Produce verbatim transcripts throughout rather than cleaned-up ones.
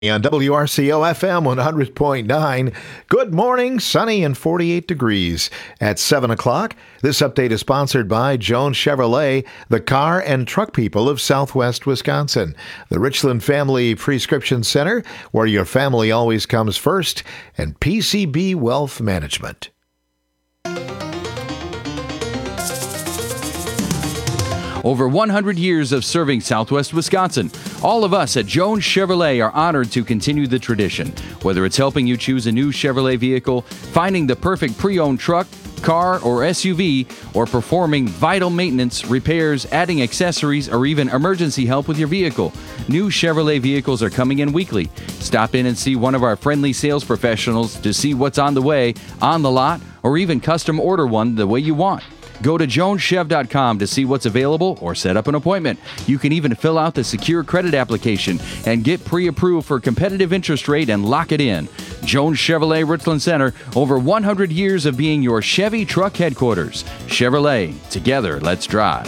On W R C O F M one hundred point nine. Good morning, sunny and forty-eight degrees at seven o'clock. This update is sponsored by Jones Chevrolet, the car and truck people of Southwest Wisconsin. The Richland Family Prescription Center, where your family always comes first, and P C B Wealth Management. Over one hundred years of serving Southwest Wisconsin. All of us at Jones Chevrolet are honored to continue the tradition. Whether it's helping you choose a new Chevrolet vehicle, finding the perfect pre-owned truck, car, or S U V, or performing vital maintenance, repairs, adding accessories, or even emergency help with your vehicle, new Chevrolet vehicles are coming in weekly. Stop in and see one of our friendly sales professionals to see what's on the way, on the lot, or even custom order one the way you want. Go to jones chev dot com to see what's available or set up an appointment. You can even fill out the secure credit application and get pre-approved for competitive interest rate and lock it in. Jones Chevrolet Richland Center, over one hundred years of being your Chevy truck headquarters. Chevrolet, together, let's drive.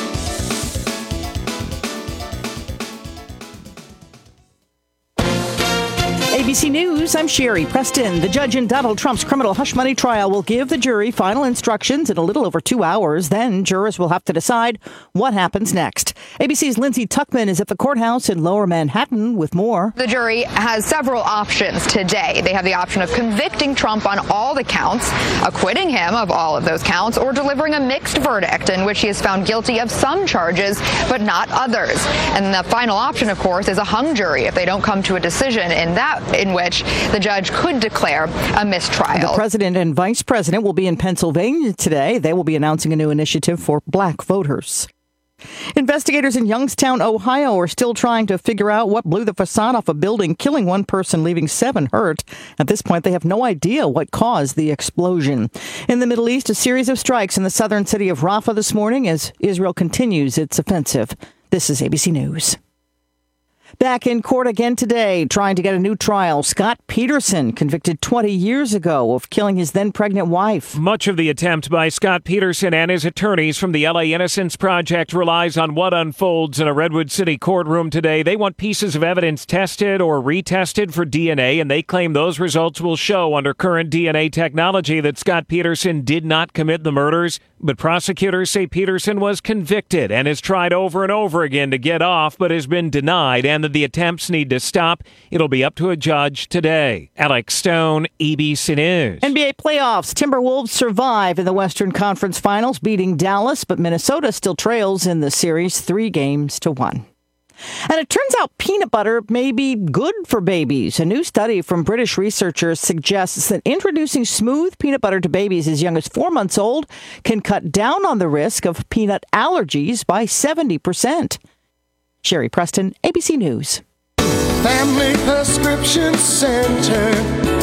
A B C News, I'm Sherry Preston. The judge in Donald Trump's criminal hush money trial will give the jury final instructions in a little over two hours. Then jurors will have to decide what happens next. A B C's Lindsay Tuckman is at the courthouse in Lower Manhattan with more. The jury has several options today. They have the option of convicting Trump on all the counts, acquitting him of all of those counts, or delivering a mixed verdict in which he is found guilty of some charges but not others. And the final option, of course, is a hung jury if they don't come to a decision in that in which the judge could declare a mistrial. The president and vice president will be in Pennsylvania today. They will be announcing a new initiative for black voters. Investigators in Youngstown, Ohio are still trying to figure out what blew the facade off a building, killing one person, leaving seven hurt. At this point, they have no idea what caused the explosion. In the Middle East, a series of strikes in the southern city of Rafah this morning as Israel continues its offensive. This is A B C News. Back in court again today, trying to get a new trial. Scott Peterson, convicted twenty years ago of killing his then-pregnant wife. Much of the attempt by Scott Peterson and his attorneys from the L A Innocence Project relies on what unfolds in a Redwood City courtroom today. They want pieces of evidence tested or retested for D N A, and they claim those results will show under current D N A technology that Scott Peterson did not commit the murders. But prosecutors say Peterson was convicted and has tried over and over again to get off, but has been denied, and that the attempts need to stop. It'll be up to a judge today. Alex Stone, A B C News. N B A playoffs. Timberwolves survive in the Western Conference Finals, beating Dallas, but Minnesota still trails in the series three games to one. And it turns out peanut butter may be good for babies. A new study from British researchers suggests that introducing smooth peanut butter to babies as young as four months old can cut down on the risk of peanut allergies by seventy percent. Sherry Preston, A B C News. Family Prescription Center,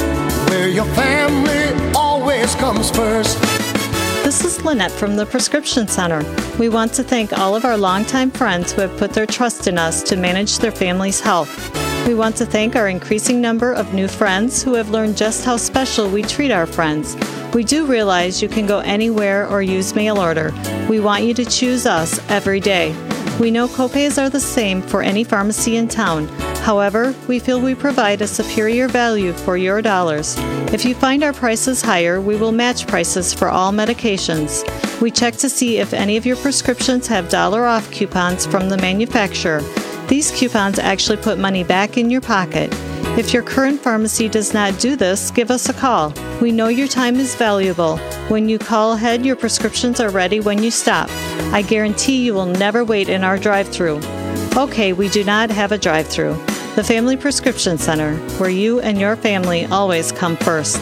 where your family always comes first. This is Lynette from the Prescription Center. We want to thank all of our longtime friends who have put their trust in us to manage their family's health. We want to thank our increasing number of new friends who have learned just how special we treat our friends. We do realize you can go anywhere or use mail order. We want you to choose us every day. We know copays are the same for any pharmacy in town. However, we feel we provide a superior value for your dollars. If you find our prices higher, we will match prices for all medications. We check to see if any of your prescriptions have dollar off coupons from the manufacturer. These coupons actually put money back in your pocket. If your current pharmacy does not do this, give us a call. We know your time is valuable. When you call ahead, your prescriptions are ready when you stop. I guarantee you will never wait in our drive-thru. Okay, we do not have a drive-thru. The Family Prescription Center, where you and your family always come first.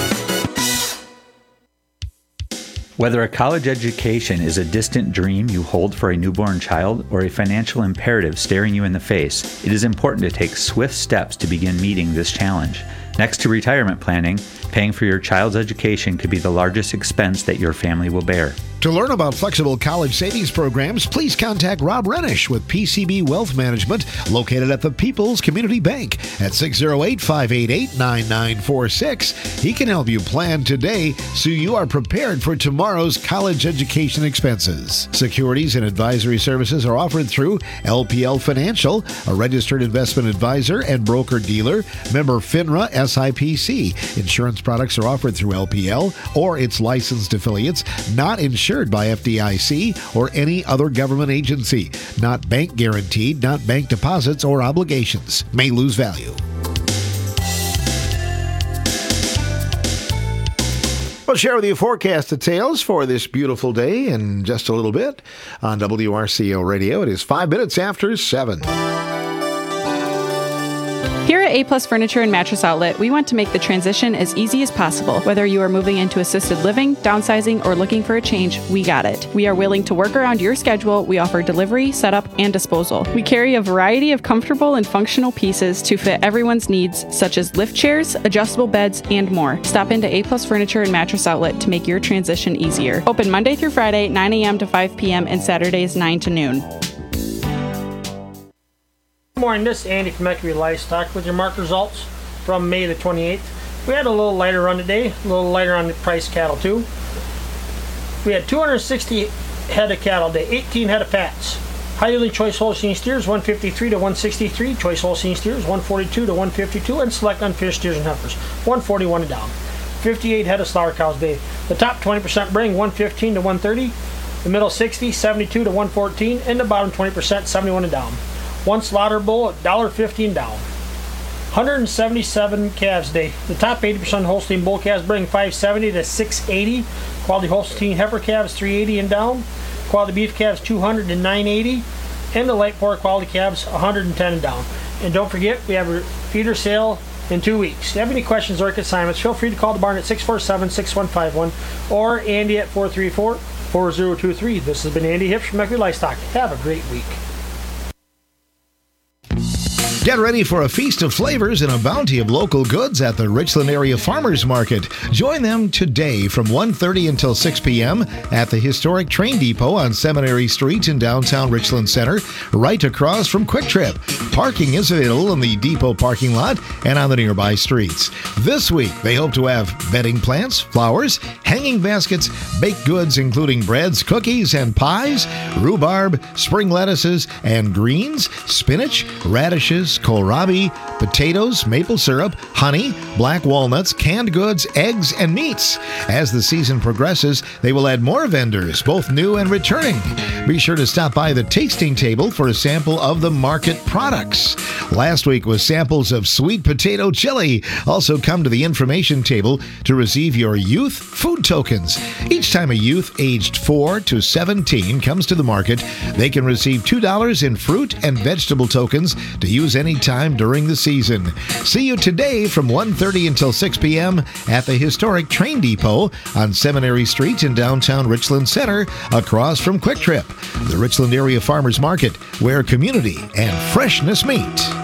Whether a college education is a distant dream you hold for a newborn child or a financial imperative staring you in the face, it is important to take swift steps to begin meeting this challenge. Next to retirement planning, paying for your child's education could be the largest expense that your family will bear. To learn about flexible college savings programs, please contact Rob Renish with P C B Wealth Management, located at the People's Community Bank at six oh eight, five eight eight, nine nine four six. He can help you plan today so you are prepared for tomorrow's college education expenses. Securities and advisory services are offered through L P L Financial, a registered investment advisor and broker-dealer, member FINRA S I P C. Insurance products are offered through L P L or its licensed affiliates, not insured by F D I C or any other government agency, not bank guaranteed, not bank deposits or obligations, may lose value. We'll share with you forecast details for this beautiful day in just a little bit on W R C O Radio. It is five minutes after seven. Here at A-Plus Furniture and Mattress Outlet, we want to make the transition as easy as possible. Whether you are moving into assisted living, downsizing, or looking for a change, we got it. We are willing to work around your schedule. We offer delivery, setup, and disposal. We carry a variety of comfortable and functional pieces to fit everyone's needs, such as lift chairs, adjustable beds, and more. Stop into A-Plus Furniture and Mattress Outlet to make your transition easier. Open Monday through Friday, nine a.m. to five p.m., and Saturdays, nine to noon. Good morning, this is Andy from Equity Livestock with your market results from May the twenty-eighth. We had a little lighter run today, a little lighter on the price cattle too. We had two hundred sixty head of cattle today, eighteen head of pats. High yielding choice Holstein steers one fifty-three to one sixty-three, choice Holstein steers one forty-two to one fifty-two, and select unfinished steers and heifers one forty-one and down. fifty-eight head of slaughter cows today. The top twenty percent bring one fifteen to one thirty, the middle sixty, seventy-two to one fourteen, and the bottom twenty percent seventy-one and down. One slaughter bull, one dollar fifteen down. one hundred seventy-seven calves today. The top eighty percent Holstein bull calves bring five seventy to six eighty. Quality Holstein heifer calves three eighty and down. Quality beef calves two hundred to nine eighty. And the light pork quality calves one hundred ten and down. And don't forget, we have a feeder sale in two weeks. If you have any questions or consignments, feel free to call the barn at six four seven, six one five one or Andy at four three four, four zero two three. This has been Andy Hipsch from Equity Livestock. Have a great week. Get ready for a feast of flavors and a bounty of local goods at the Richland Area Farmers Market. Join them today from one thirty until six p.m. at the historic train depot on Seminary Street in downtown Richland Center, right across from Quick Trip. Parking is available in the depot parking lot and on the nearby streets. This week, they hope to have bedding plants, flowers, hanging baskets, baked goods including breads, cookies, and pies, rhubarb, spring lettuces, and greens, spinach, radishes, kohlrabi, potatoes, maple syrup, honey, black walnuts, canned goods, eggs, and meats. As the season progresses, they will add more vendors, both new and returning. Be sure to stop by the tasting table for a sample of the market products. Last week was samples of sweet potato chili. Also come to the information table to receive your youth food tokens. Each time a youth aged four to seventeen comes to the market, they can receive two dollars in fruit and vegetable tokens to use anytime during the season. See you today from one thirty until six p.m. at the historic train depot on Seminary Street in downtown Richland Center, across from Quick Trip, the Richland Area Farmers Market, where community and freshness meet.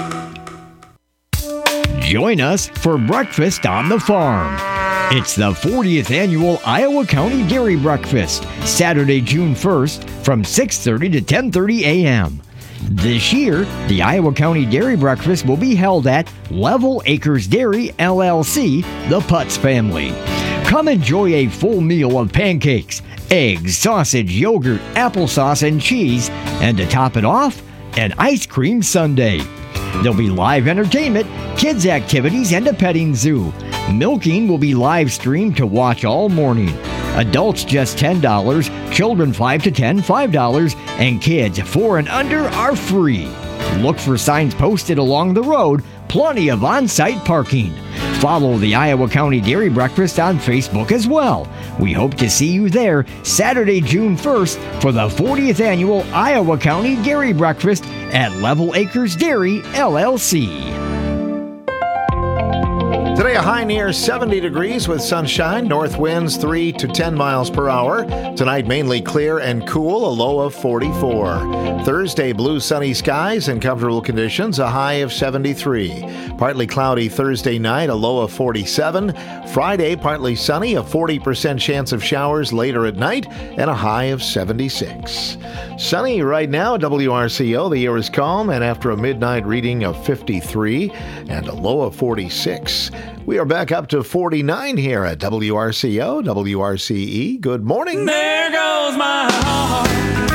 Join us for Breakfast on the Farm. It's the fortieth Annual Iowa County Dairy Breakfast, Saturday, June first, from six thirty to ten thirty a.m. This year, the Iowa County Dairy Breakfast will be held at Level Acres Dairy, L L C, the Putz family. Come enjoy a full meal of pancakes, eggs, sausage, yogurt, applesauce, and cheese, and to top it off, an ice cream sundae. There'll be live entertainment, kids' activities, and a petting zoo. Milking will be live streamed to watch all morning. Adults just ten dollars, children five to ten, five dollars, and kids four and under are free. Look for signs posted along the road, plenty of on-site parking. Follow the Iowa County Dairy Breakfast on Facebook as well. We hope to see you there Saturday, June first for the fortieth Annual Iowa County Dairy Breakfast at Level Acres Dairy, L L C. Today, a high near seventy degrees with sunshine, north winds three to ten miles per hour. Tonight, mainly clear and cool, a low of forty-four. Thursday, blue sunny skies and comfortable conditions, a high of seventy-three. Partly cloudy Thursday night, a low of forty-seven. Friday, partly sunny, a forty percent chance of showers later at night, and a high of seventy-six. Sunny right now, W R C O. The air is calm, and after a midnight reading of fifty-three and a low of forty-six. We are back up to forty-nine here at W R C O, W R C E. Good morning. There goes my heart.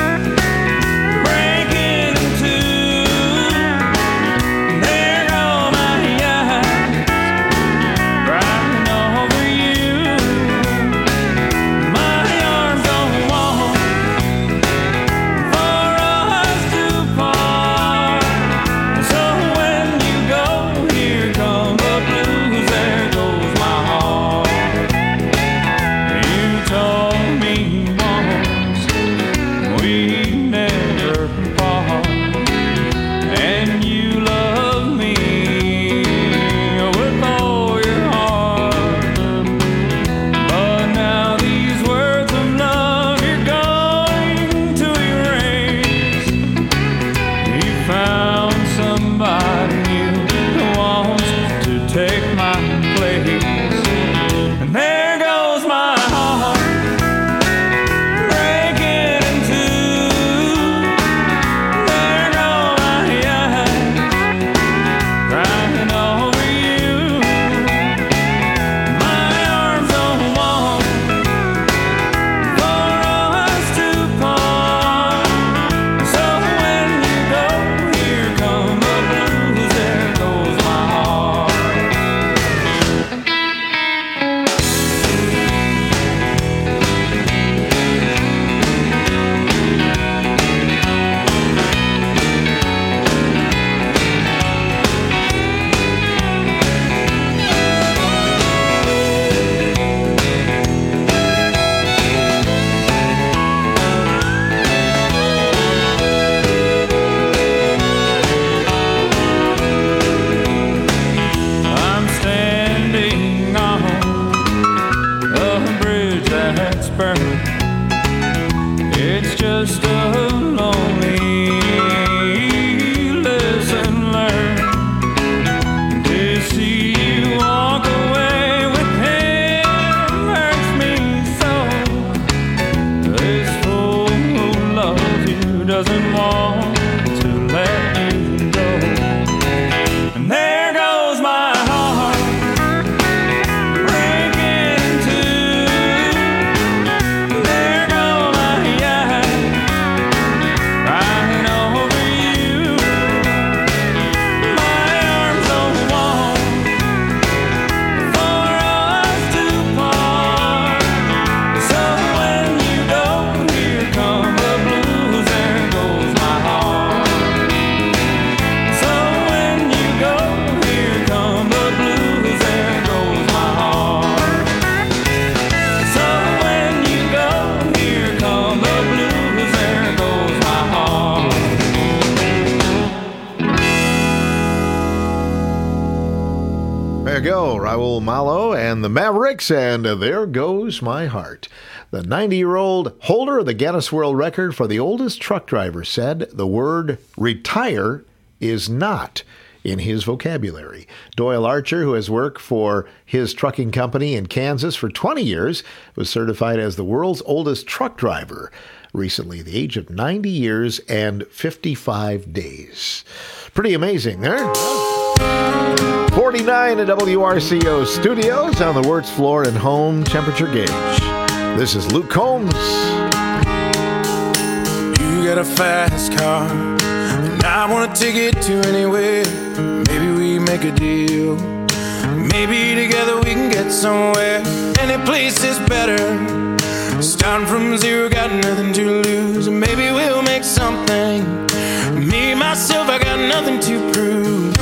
Raul Malo and the Mavericks, and There Goes My Heart. The ninety-year-old holder of the Guinness World Record for the oldest truck driver said the word retire is not in his vocabulary. Doyle Archer, who has worked for his trucking company in Kansas for twenty years, was certified as the world's oldest truck driver recently, at the age of ninety years and fifty-five days. Pretty amazing there. forty-nine at W R C O Studios on the Wirtz floor and home temperature gauge. This is Luke Combs. You got a fast car, and I want to take it to anywhere. Maybe we make a deal. Maybe together we can get somewhere. Any place is better. Starting from zero, got nothing to lose. And maybe we'll make something. Me, myself, I got nothing to prove.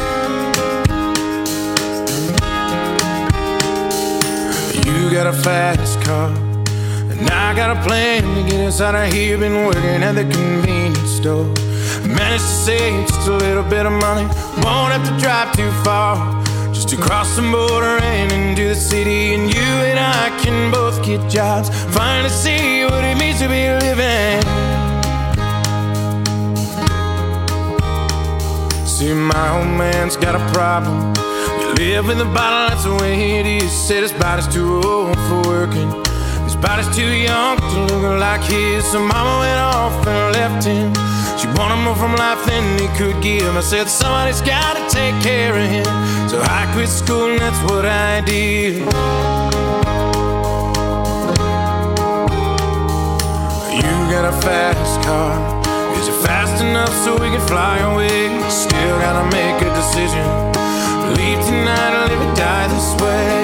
You got a fast car, and I got a plan to get us out of here. Been working at the convenience store. Managed to save just a little bit of money. Won't have to drive too far. Just to cross the border and into the city, and you and I can both get jobs, finally see what it means to be living. See, my old man's got a problem. You live in the bottle, that's the way it is. Said his body's too old for working, his body's too young to look like his. So mama went off and left him. She wanted more from life than he could give. I said somebody's gotta take care of him, so I quit school and that's what I did. You got a fast car, is it fast enough so we can fly away? Still gotta make a decision, leave tonight or live or die this way.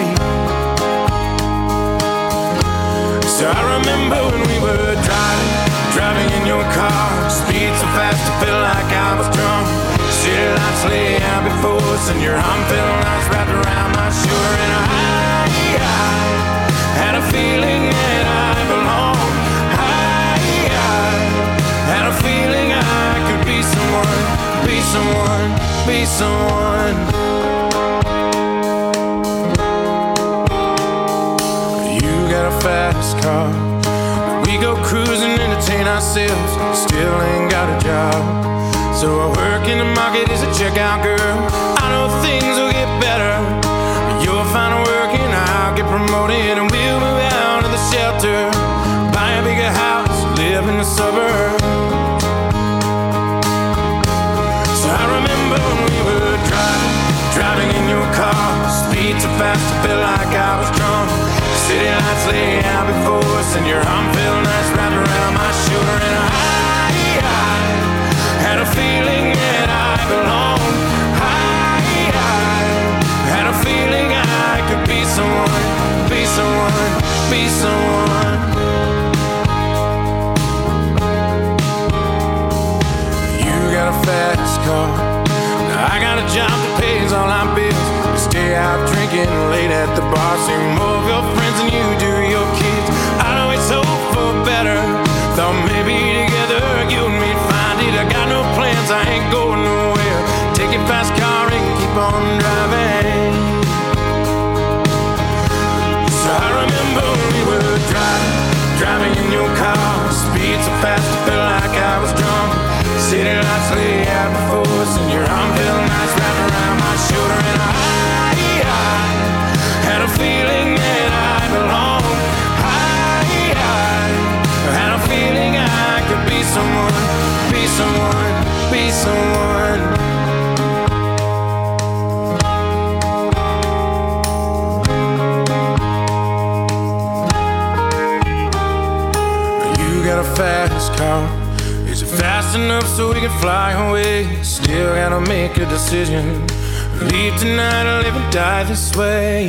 So I remember when we were driving, driving in your car, speed so fast I felt like I was drunk. City lights lay out before us and your arm felt nice wrapped around my shoulder. And I, I had a feeling that I belonged. I, I had a feeling I could be someone, be someone, be someone. You got a fast car, we go cruising, entertain ourselves, still ain't got a job. So I work in the market as a checkout girl. I know things will get better, you'll find work and I'll get promoted, and we'll move out of the shelter, buy a bigger house, live in the suburbs. So I remember when we were driving, driving in your car, speed so fast I felt like I was drunk. City lights lay out before us and your arm felt nice wrapped around my shoulder. And I, I had a feeling that I belonged. I, I had a feeling I could be someone, be someone, be someone. You got a fast car, now I got a job that pays all our bills. We stay out drinking late at the bar, see more of your friends than you do your kids. I know it's hope for better, thought maybe together you and me'd find it. I got no plans, I ain't going nowhere. Take your fast car and keep on driving. So I remember when we were driving, driving in your car, speed so fast I felt like I was drunk. City lights lay out before us and your arm felt nice wrapped around my shoulder. And I, I had a feeling that I belonged. I, I had a feeling I could be someone, be someone, be someone. You got a fast car, is it fast enough so we can fly away? Still gotta make a decision, leave tonight or live and die this way.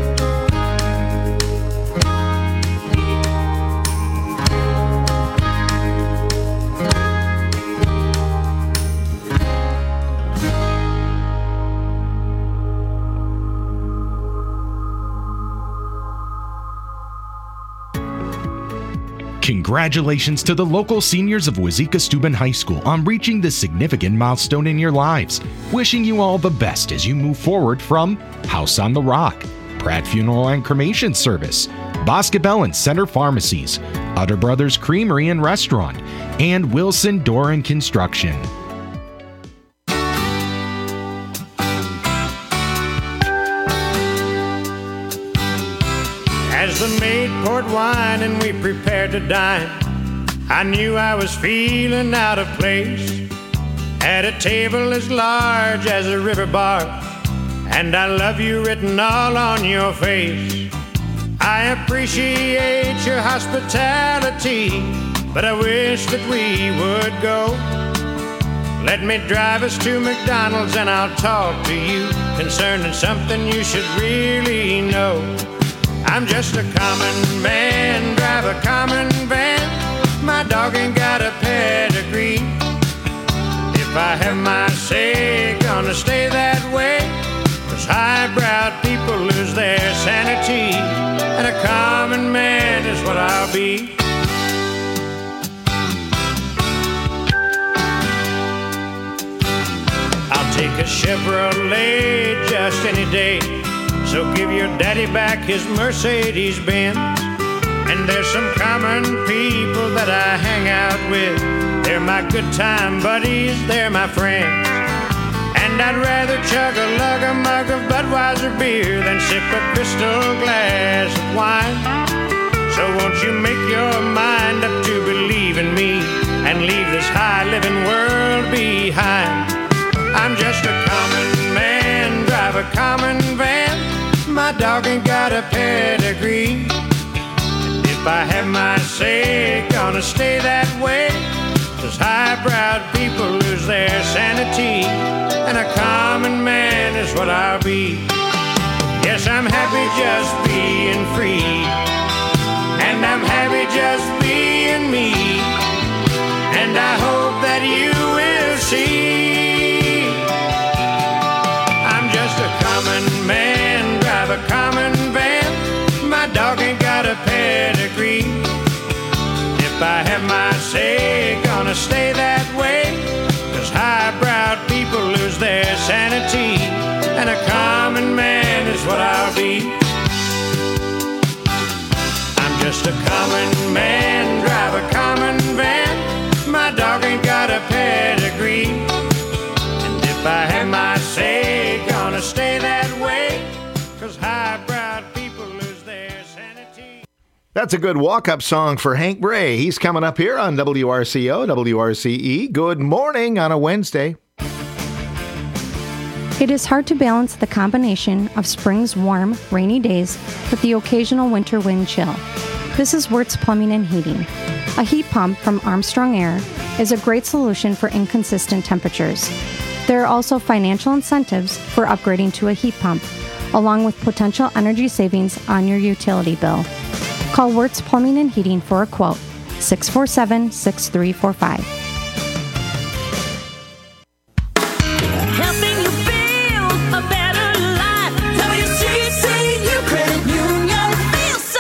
Congratulations to the local seniors of Wazeeka-Steuben High School on reaching this significant milestone in your lives. Wishing you all the best as you move forward from House on the Rock, Pratt Funeral and Cremation Service, Boscobel and Center Pharmacies, Utter Brothers Creamery and Restaurant, and Wilson Door and Construction. As the maid poured wine and we prepared to dine, I knew I was feeling out of place at a table as large as a river bar, and I love you written all on your face. I appreciate your hospitality, but I wish that we would go. Let me drive us to McDonald's and I'll talk to you concerning something you should really know. I'm just a common man, drive a common van. My dog ain't got a pedigree. If I have my say, gonna stay that way. 'Cause highbrow people lose their sanity, and a common man is what I'll be. I'll take a Chevrolet just any day. So give your daddy back his Mercedes-Benz. And there's some common people that I hang out with. They're my good time buddies, they're my friends. And I'd rather chug a lug a mug of Budweiser beer than sip a crystal glass of wine. So won't you make your mind up to believe in me and leave this high-living world behind. I'm just a common man, drive a common van. My dog ain't got a pedigree. And if I have my say, gonna stay that way. Cause high-browed people lose their sanity, and a common man is what I'll be. Yes, I'm happy just being free, and I'm happy just being me, and I hope that you will see. I'm just a common man, drive a common van. My dog ain't got a pedigree. If I have my say, gonna stay that way. Cause high-browed people lose their sanity, and a common man is what I'll be. I'm just a common man, drive a common van. My dog ain't got a pedigree. And if I have my say, gonna stay that way. Cause high-browed people lose their sanity. That's a good walk-up song for Hank Bray. He's coming up here on W R C O, W R C E. Good morning on a Wednesday. It is hard to balance the combination of spring's warm, rainy days with the occasional winter wind chill. This is Wirtz Plumbing and Heating. A heat pump from Armstrong Air is a great solution for inconsistent temperatures. There are also financial incentives for upgrading to a heat pump, along with potential energy savings on your utility bill. Call Wirtz Plumbing and Heating for a quote, six four seven, six three four five. Helping you build a better life. W C C U Credit Union feels so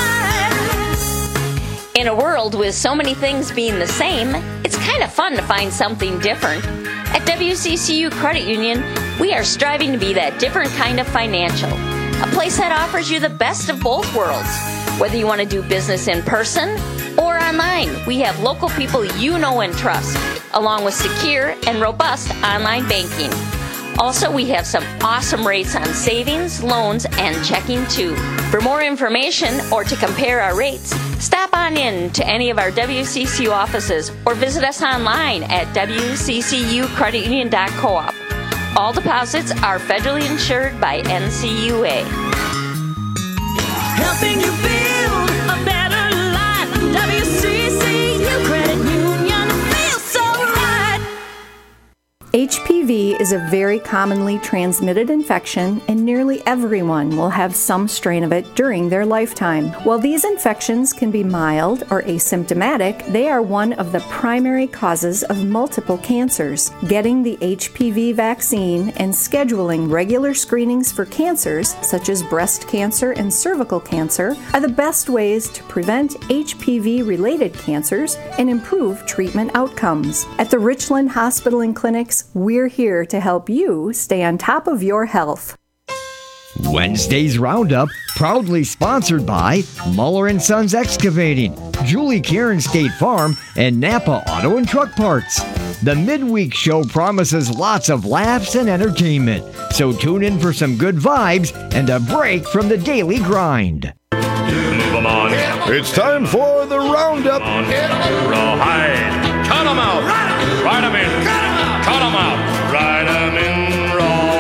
right. In a world with so many things being the same, it's kind of fun to find something different. At W C C U Credit Union, we are striving to be that different kind of financial. A place that offers you the best of both worlds. Whether you want to do business in person or online, we have local people you know and trust, along with secure and robust online banking. Also, we have some awesome rates on savings, loans, and checking too. For more information or to compare our rates, stop on in to any of our W C C U offices or visit us online at w c c u credit union dot coop. All deposits are federally insured by N C U A. Helping you build a better life. W C C U Credit Union feels so right. H P V is a very commonly transmitted infection, and nearly everyone will have some strain of it during their lifetime. While these infections can be mild or asymptomatic, they are one of the primary causes of multiple cancers. Getting the H P V vaccine and scheduling regular screenings for cancers, such as breast cancer and cervical cancer, are the best ways to prevent H P V-related cancers and improve treatment outcomes. At the Richland Hospital and Clinics, we're here to help you stay on top of your health. Wednesday's Roundup, proudly sponsored by Muller and Sons Excavating, Julie Karen State Farm, and Napa Auto and Truck Parts. The midweek show promises lots of laughs and entertainment, so tune in for some good vibes and a break from the daily grind. Move 'em on. It's time for the Roundup. Rawhide. Cut 'em out. Ride 'em in. Cut 'em out. Cut 'em out. Ride 'em in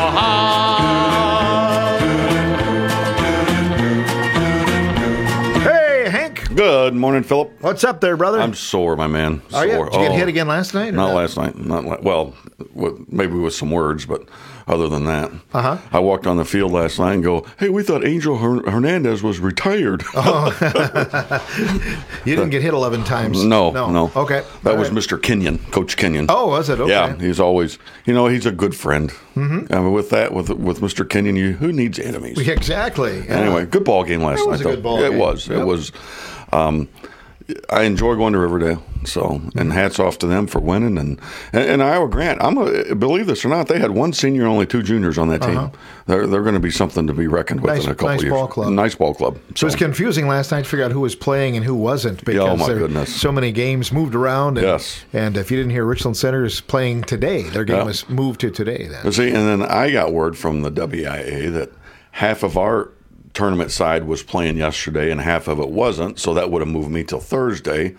rawhide. Hey, Hank. Good morning, Philip. What's up there, brother? I'm sore, my man. Are sore. you? Did you get Oh, hit again last night? or Not not? last night. Not la- well, with, maybe with some words, but other than that, Uh-huh. I walked on the field last night and go, "Hey, we thought Angel Her- Hernandez was retired." Oh. You didn't get hit eleven times. No, no. Okay. That All was right. Mister Kenyon, Coach Kenyon. Oh, was it? Okay. Yeah, he's always, you know, he's a good friend. Mhm. I mean, with that, with with Mister Kenyon, you who needs enemies? Exactly. Yeah. Anyway, good ball game last It night. was a though. good ball It game. was. Yep. It was. Um, I enjoy going to Riverdale. So, and hats off to them for winning. And and, and Iowa Grant, I'm a, believe this or not, they had one senior and only two juniors on that team. Uh-huh. They're they're going to be something to be reckoned with Nice- in a couple nice of years. ball club. Nice ball club. So it was confusing last night to figure out who was playing and who wasn't because Oh, my there goodness. so many games moved around. And, Yes. And if you didn't hear, Richland Center is playing today. Their game Yeah. was moved to today then. But see, and then I got word from the W I A that half of our tournament side was playing yesterday and half of it wasn't, so that would have moved me till Thursday.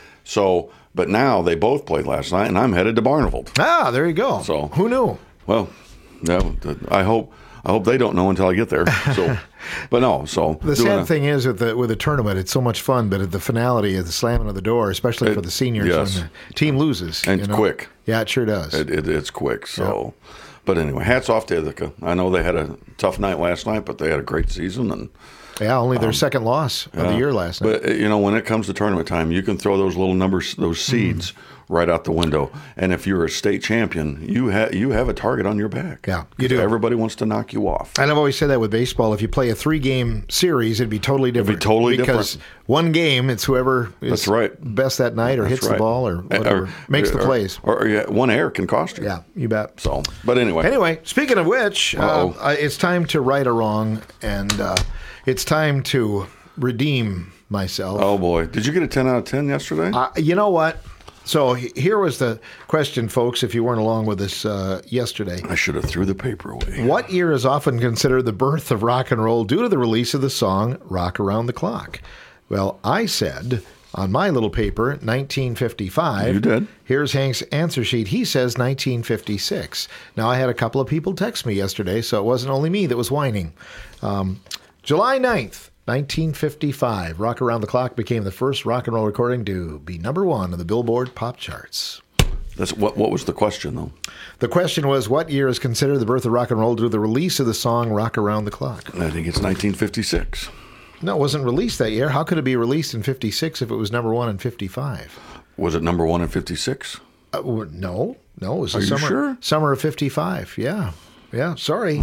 So, but now they both played last night, and I'm headed to Barneveld. Ah, there you go. So who knew? Well, yeah, I hope I hope they don't know until I get there. So, but no. So The doing sad a- thing is with the with the tournament, it's so much fun, but at the finality, at the slamming of the door, especially for It- the seniors, yes. when the team loses, And you it's know? quick. Yeah, it sure does. It, it, it's quick. So, but anyway, hats off to Ithaca. I know they had a tough night last night, but they had a great season and. Yeah, only their Um, second loss of the Yeah. year last night. But uh, you know, when it comes to tournament time, you can throw those little numbers, those seeds, right out the window. And if you're a state champion, you have you have a target on your back. Yeah, you do. Everybody wants to knock you off. And I've always said that with baseball. If you play a three-game series, it'd be totally different. totally because different. one game, it's whoever is That's right. best that night or That's hits the right. ball or whatever makes the or- plays. Or, or, yeah, one error can cost you. Yeah, you bet. So, but anyway. Anyway, speaking of which, uh, Uh-oh. uh, it's time to right a wrong, and uh, it's time to redeem myself. Oh boy, did you get a ten out of ten yesterday? Uh, you know what? So he- here was the question, folks, if you weren't along with us uh, yesterday. I should have threw the paper away. What year is often considered the birth of rock and roll due to the release of the song Rock Around the Clock? Well, I said on my little paper, nineteen fifty-five. You did. Here's Hank's answer sheet. He says nineteen fifty-six. Now, I had a couple of people text me yesterday, so it wasn't only me that was whining. Um, July ninth, nineteen fifty-five, Rock Around the Clock became the first rock and roll recording to be number one on the Billboard pop charts. That's what. What was the question though? The question was, what year is considered the birth of rock and roll due to the release of the song Rock Around the Clock? I think it's nineteen fifty-six. No, it wasn't released that year. How could it be released in fifty-six if it was number one in fifty-five? Was it number one in fifty-six? Uh, w- no, no, it was Are the you summer, sure? summer of fifty-five. Yeah, yeah, sorry.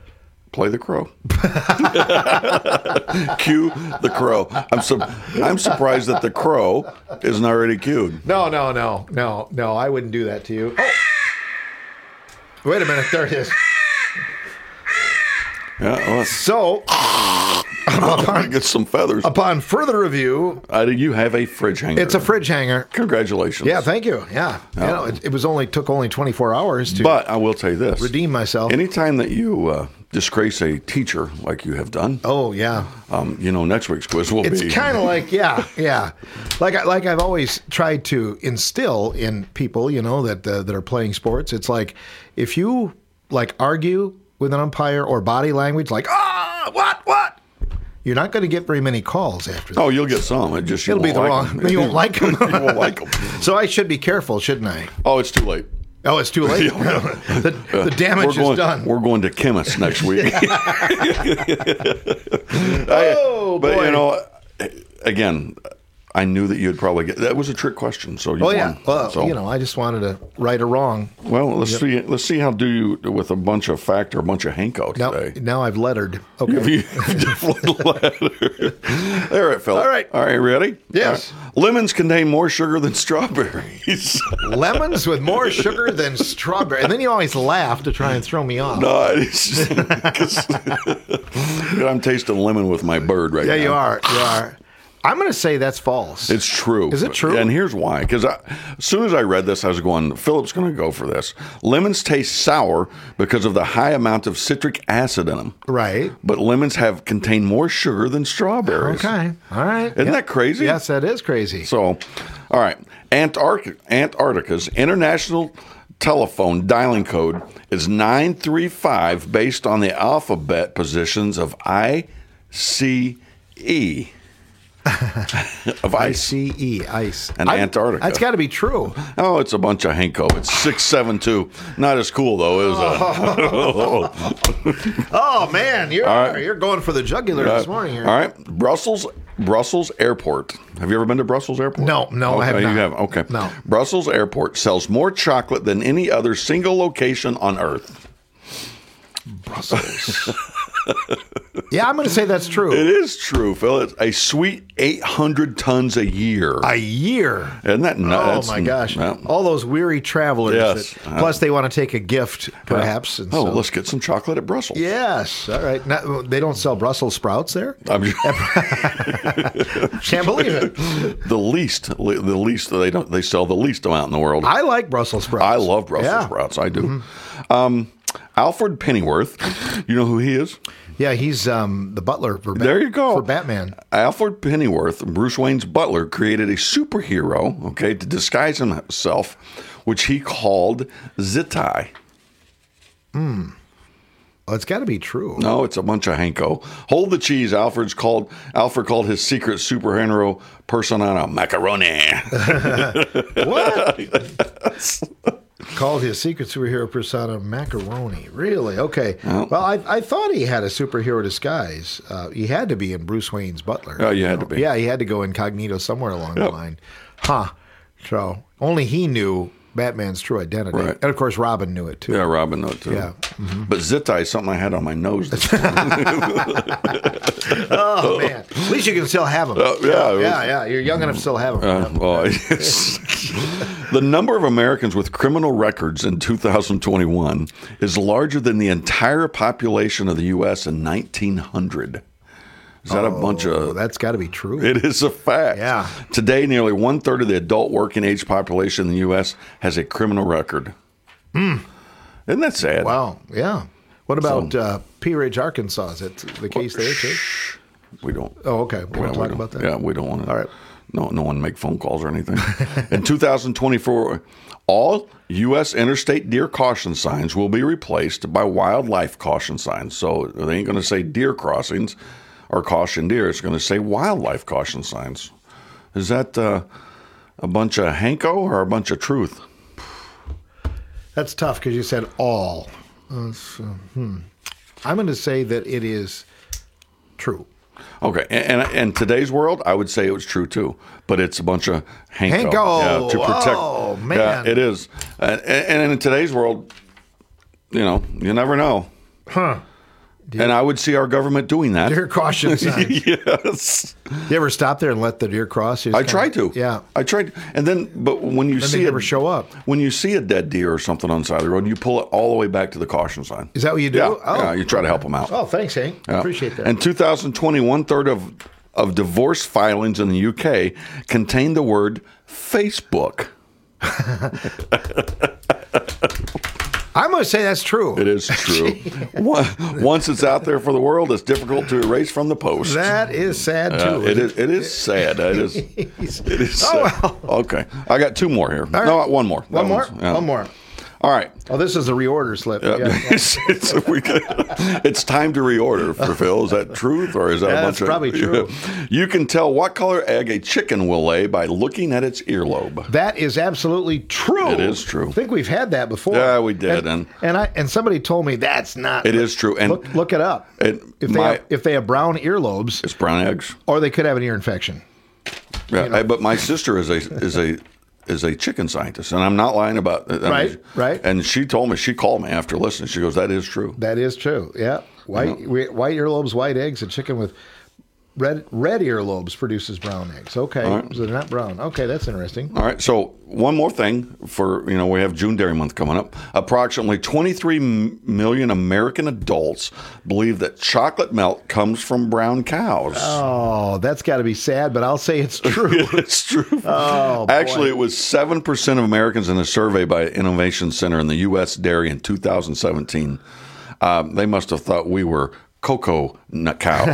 Play the crow. Cue the crow. I'm su- I'm surprised that the crow isn't already cued. No, no, no, no, no, I wouldn't do that to you. Oh. Wait a minute, there it is. Yeah. Well, So, upon, get some feathers. upon further review, Uh, you have a fridge hanger. it's a fridge hanger. Congratulations. Yeah, thank you. Yeah, you know, it, it was only took only twenty-four hours to But I will tell you this: redeem myself. anytime that you uh, disgrace a teacher like you have done, Oh yeah. um, you know, next week's quiz will It's be. kind of like, yeah, yeah, like I, like I've always tried to instill in people, you know, that uh, that are playing sports. It's like if you like argue with an umpire or body language, like ah, what, what, you're not going to get very many calls after that. Oh, you'll get some. It just you It'll be won't the like wrong. them. You won't like them. You won't like them. So I should be careful, shouldn't I? Oh, it's too late. Oh, it's too late. the, the damage we're going, is done. We're going to chemists next week. Oh, but boy. you know, again, I knew that you'd probably get. That was a trick question, so you Oh won. yeah. Well, So- you know, I just wanted to right a wrong. Well, let's Yep. see. Let's see how do you with a bunch of fact or a bunch of Hanko Now, today. now I've lettered. Okay. You've- you've definitely lettered. There it, Phil. All right. All right. Ready? Yes. All right. Lemons contain more sugar than strawberries. Lemons with more sugar than strawberry. And then you always laugh to try and throw me off. No, it's just, 'cause I'm tasting lemon with my bird right yeah, now. you are. You are. I'm going to say that's false. It's true. Is it true? And here's why. Because as soon as I read this, I was going, Philip's going to go for this. Lemons taste sour because of the high amount of citric acid in them. Right. But lemons have contain more sugar than strawberries. Okay. All right. Isn't Yep. that crazy? Yes, that is crazy. So, all right. Antarctica, Antarctica's international telephone dialing code is nine three five based on the alphabet positions of I C E. of I ice. C E, ice. And I- Antarctica. That's got to be true. Oh, it's a bunch of Hanko. It's six seven two. Not as cool though. It was a Oh man, you're All right. you're going for the jugular Uh, this morning here. All right, Brussels, Brussels Airport. Have you ever been to Brussels Airport? No, no, I have Okay, not. You have. Okay. No. Brussels Airport sells more chocolate than any other single location on Earth. Brussels. Yeah, I'm going to say that's true. It is true, Phil. It's a sweet eight hundred tons a year. A year? Isn't that nuts? Oh, my gosh. Yeah. All those weary travelers. Yes. That, plus, they want to take a gift, perhaps. Yeah. And Oh, so. let's get some chocolate at Brussels. Yes. All right. Now, they don't sell Brussels sprouts there? I'm Can't believe it. The least, the least they don't. They sell the least amount in the world. I like Brussels sprouts. I love Brussels Yeah. sprouts. I do. Mm-hmm. Um, Alfred Pennyworth, you know who he is? Yeah, he's um, the butler for, Bat- there you go. for Batman. Alfred Pennyworth, Bruce Wayne's butler, created a superhero, okay, to disguise himself, which he called Zittai. Hmm. Well, it's got to be true. No, it's a bunch of Hanko. Hold the cheese. Alfred's called. Alfred called his secret superhero persona macaroni. What? Called his secret superhero persona macaroni. Really? Okay. Oh. Well, I, I thought he had a superhero disguise. Uh, he had to be in Bruce Wayne's butler. Oh, you had to be. Yeah, he had to go incognito somewhere along Yep. the line. Huh. So only he knew Batman's true identity. Right. And of course, Robin knew it too. Yeah, Robin knew it too. Yeah. Mm-hmm. But Zittai is something I had on my nose this morning. Oh, man. At least you can still have them. Uh, yeah, it was- yeah, yeah. You're young enough to still have them. Uh, well, yes. The number of Americans with criminal records in two thousand twenty-one is larger than the entire population of the U S in nineteen hundred. Is that a bunch of... That's got to be true. It is a fact. Yeah. Today, nearly one-third of the adult working age population in the U S has a criminal record. Mm. Isn't that sad? Wow. Yeah. What about So- uh, Pea Ridge, Arkansas? Is that the case there too? We don't. Oh, okay. We Yeah, don't we talk don't- about that. Yeah, we don't want to. All right. No, no one make phone calls or anything. In two thousand twenty-four, all U S interstate deer caution signs will be replaced by wildlife caution signs. So they ain't going to say deer crossings or caution deer. It's going to say wildlife caution signs. Is that uh, a bunch of Hanko or a bunch of truth? That's tough because you said all. Uh, so, hmm. I'm going to say that it is true. Okay, and, and in today's world, I would say it was true too, but it's a bunch of Hanko. Hanko! Yeah, to protect. Oh, man. Yeah, it is. And, and in today's world, you know, you never know. Huh. And I would see our government doing that. Deer caution signs. Yes. You ever stop there and let the deer cross? You I just tried kinda- to. Yeah. I tried. And then, but when you Then see they it, never show up. When you see a dead deer or something on the side of the road, you pull it all the way back to the caution sign. Is that what you do? Yeah. Oh. Yeah, you try to help them out. Oh, thanks, Hank. Yeah. Appreciate that. In two thousand twenty, one third of of divorce filings in the U K contained the word Facebook. I'm going to say that's true. It is true. One- Once it's out there for the world, it's difficult to erase from the post. That is sad Uh, too. it is. It is sad. It is. It is. Oh, sad. Okay, I got two more here. right. No, one more. One That more? one's- yeah. One more. All right. Oh, this is a reorder slip. Yeah. Yeah. it's, it's, we got- it's time to reorder for Phil. Is that truth or is that Yeah, a bunch that's of? probably true. You can tell what color egg a chicken will lay by looking at its earlobe. That is absolutely true. It is true. I think we've had that before. Yeah, we did, And and- and I and somebody told me that's not. It is true. And look, look it up. And If they my- have, if they have brown earlobes, it's brown eggs. or they could have an ear infection. Yeah, I- but my sister is a is a is a chicken scientist, and I'm not lying about it. I Right, mean, right. And she told me, she called me after listening. She goes, "That is true." That is true. Yeah, white we- white earlobes, white eggs. A chicken with red red earlobes produces brown eggs. Okay, All right. so they're not brown. Okay, that's interesting. All right. So one more thing for, you know, we have June Dairy Month coming up. Approximately twenty-three m- million American adults believe that chocolate milk comes from brown cows. Oh, that's got to be sad, but I'll say it's true. It's true. Oh, boy. Actually, it was seven percent of Americans in a survey by Innovation Center in the U S Dairy in two thousand seventeen. Um, they must have thought we were cocoa nut cows.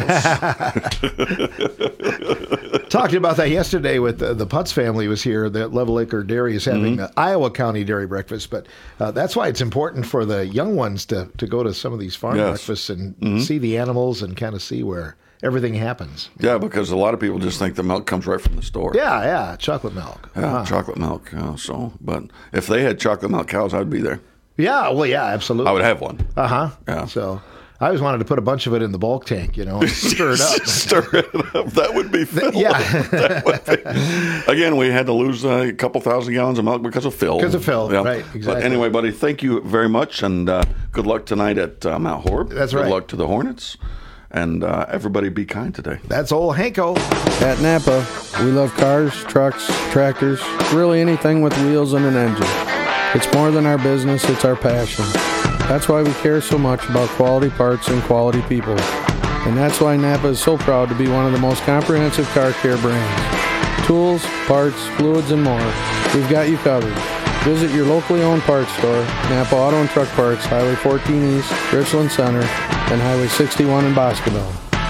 Talked about that yesterday with the, the Putz family was here. The Level Acre Dairy is having Mhm. the Iowa County Dairy Breakfast, but uh, that's why it's important for the young ones to, to go to some of these farm Yes. breakfasts and Mhm. see the animals and kind of see where everything happens. Yeah, because a lot of people just think the milk comes right from the store. Yeah, yeah, chocolate milk. Yeah, Uh-huh. chocolate milk. Yeah, so, but if they had chocolate milk cows, I'd be there. Yeah, well, yeah, absolutely. I would have one. Uh huh. Yeah. So, I always wanted to put a bunch of it in the bulk tank, you know, and stir it up. Stir it up. That would be Phil. Yeah. That would be. Again, we had to lose uh, a couple thousand gallons of milk because of Phil. Because of Phil, Yeah. right, exactly. But anyway, buddy, thank you very much, and uh, good luck tonight at uh, Mount Horeb. That's good right. Good luck to the Hornets, and uh, everybody be kind today. That's old Hanko. At Napa, we love cars, trucks, tractors, really anything with wheels and an engine. It's more than our business, it's our passion. That's why we care so much about quality parts and quality people. And that's why Napa is so proud to be one of the most comprehensive car care brands. Tools, parts, fluids, and more. We've got you covered. Visit your locally owned parts store, Napa Auto and Truck Parts, Highway fourteen East, Richland Center, and Highway sixty-one in Boscoville.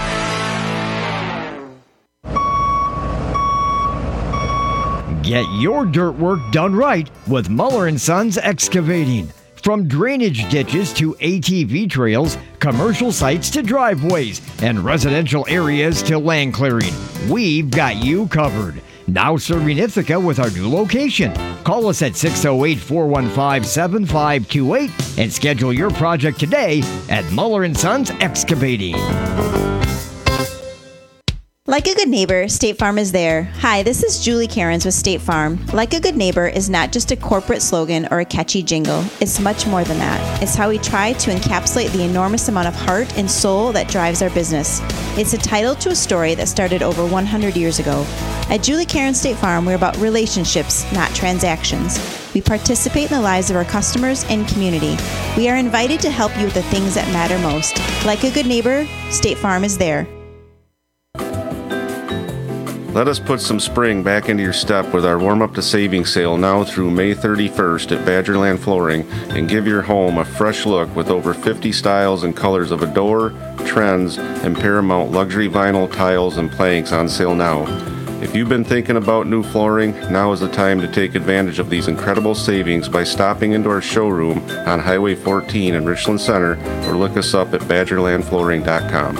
Get your dirt work done right with Muller and Sons Excavating. From drainage ditches to A T V trails, commercial sites to driveways, and residential areas to land clearing, we've got you covered. Now serving Ithaca with our new location. Call us at six oh eight, four one five, seven five two eight and schedule your project today at Muller and Sons Excavating. Like a good neighbor, State Farm is there. Hi, this is Julie Cairns with State Farm. Like a good neighbor is not just a corporate slogan or a catchy jingle. It's much more than that. It's how we try to encapsulate the enormous amount of heart and soul that drives our business. It's a title to a story that started over one hundred years ago. At Julie Cairns State Farm, we're about relationships, not transactions. We participate in the lives of our customers and community. We are invited to help you with the things that matter most. Like a good neighbor, State Farm is there. Let us put some spring back into your step with our Warm Up to Savings sale now through May thirty-first at Badgerland Flooring, and give your home a fresh look with over fifty styles and colors of Adore, Trends, and Paramount luxury vinyl tiles and planks on sale now. If you've been thinking about new flooring, now is the time to take advantage of these incredible savings by stopping into our showroom on Highway fourteen in Richland Center, or look us up at badgerland flooring dot com.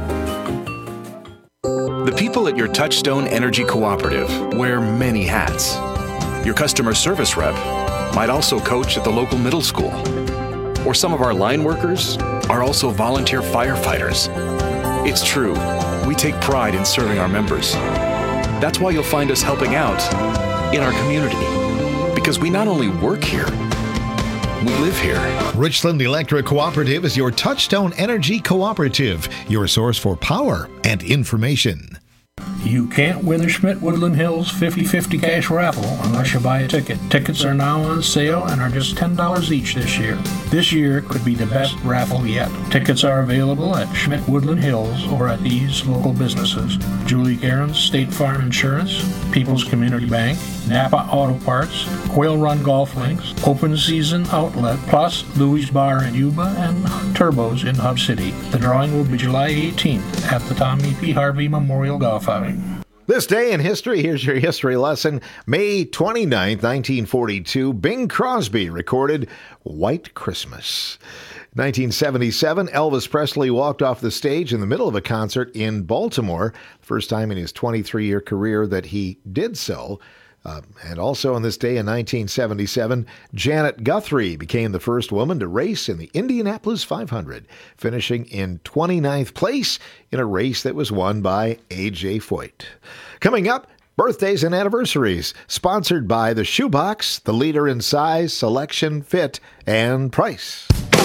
The people at your Touchstone Energy Cooperative wear many hats. Your customer service rep might also coach at the local middle school. Or some of our line workers are also volunteer firefighters. It's true, we take pride in serving our members. That's why you'll find us helping out in our community. Because we not only work here, we live here. Richland Electric Cooperative is your Touchstone Energy Cooperative, your source for power and information. You can't win the Schmidt Woodland Hills fifty-fifty cash raffle unless you buy a ticket. Tickets are now on sale and are just ten dollars each this year. This year could be the best raffle yet. Tickets are available at Schmidt Woodland Hills or at these local businesses: Julie Cairns State Farm Insurance, People's Community Bank, Napa Auto Parts, Quail Run Golf Links, Open Season Outlet, plus Louis Bar in Yuba and Turbos in Hub City. The drawing will be July eighteenth at the Tommy P. Harvey Memorial Golf Outing. This day in history, here's your history lesson. May twenty-ninth, nineteen forty-two, Bing Crosby recorded White Christmas. nineteen seventy-seven, Elvis Presley walked off the stage in the middle of a concert in Baltimore. First time in his twenty-three-year career that he did so. Uh, and also on this day in nineteen seventy-seven, Janet Guthrie became the first woman to race in the Indianapolis five hundred, finishing in twenty-ninth place in a race that was won by A J Foyt. Coming up, birthdays and anniversaries, sponsored by the Shoebox, the leader in size, selection, fit, and price.